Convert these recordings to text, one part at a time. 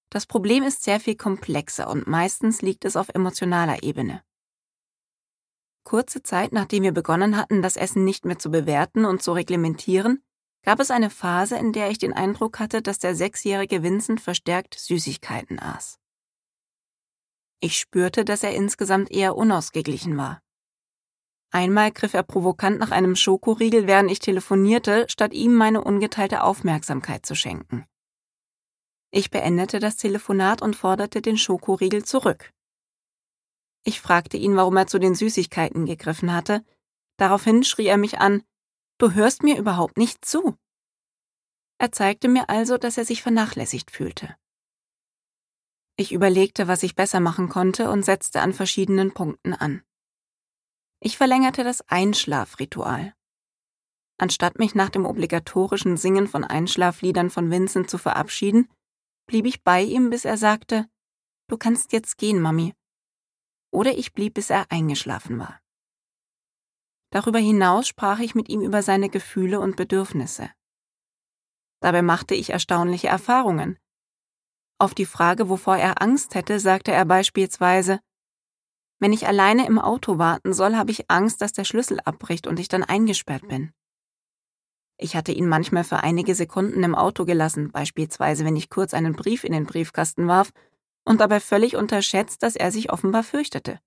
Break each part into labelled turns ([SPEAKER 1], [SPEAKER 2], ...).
[SPEAKER 1] Das Problem ist sehr viel komplexer und meistens liegt es auf emotionaler Ebene. Kurze Zeit, nachdem wir begonnen hatten, das Essen nicht mehr zu bewerten und zu reglementieren, gab es eine Phase, in der ich den Eindruck hatte, dass der 6-jährige Vincent verstärkt Süßigkeiten aß. Ich spürte, dass er insgesamt eher unausgeglichen war. Einmal griff er provokant nach einem Schokoriegel, während ich telefonierte, statt ihm meine ungeteilte Aufmerksamkeit zu schenken. Ich beendete das Telefonat und forderte den Schokoriegel zurück. Ich fragte ihn, warum er zu den Süßigkeiten gegriffen hatte. Daraufhin schrie er mich an: »Du hörst mir überhaupt nicht zu.« Er zeigte mir also, dass er sich vernachlässigt fühlte. Ich überlegte, was ich besser machen konnte und setzte an verschiedenen Punkten an. Ich verlängerte das Einschlafritual. Anstatt mich nach dem obligatorischen Singen von Einschlafliedern von Vincent zu verabschieden, blieb ich bei ihm, bis er sagte: »Du kannst jetzt gehen, Mami.« Oder ich blieb, bis er eingeschlafen war. Darüber hinaus sprach ich mit ihm über seine Gefühle und Bedürfnisse. Dabei machte ich erstaunliche Erfahrungen. Auf die Frage, wovor er Angst hätte, sagte er beispielsweise: »Wenn ich alleine im Auto warten soll, habe ich Angst, dass der Schlüssel abbricht und ich dann eingesperrt bin.« Ich hatte ihn manchmal für einige Sekunden im Auto gelassen, beispielsweise wenn ich kurz einen Brief in den Briefkasten warf, und dabei völlig unterschätzt, dass er sich offenbar fürchtete.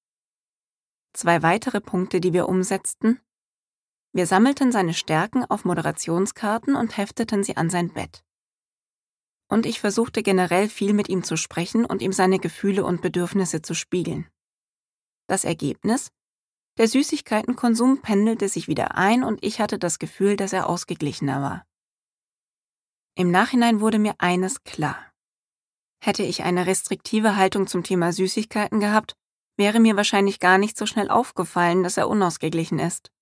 [SPEAKER 1] 2 weitere Punkte, die wir umsetzten: Wir sammelten seine Stärken auf Moderationskarten und hefteten sie an sein Bett. Und ich versuchte generell viel mit ihm zu sprechen und ihm seine Gefühle und Bedürfnisse zu spiegeln. Das Ergebnis: Der Süßigkeitenkonsum pendelte sich wieder ein und ich hatte das Gefühl, dass er ausgeglichener war. Im Nachhinein wurde mir eines klar: Hätte ich eine restriktive Haltung zum Thema Süßigkeiten gehabt, wäre mir wahrscheinlich gar nicht so schnell aufgefallen, dass er unausgeglichen ist.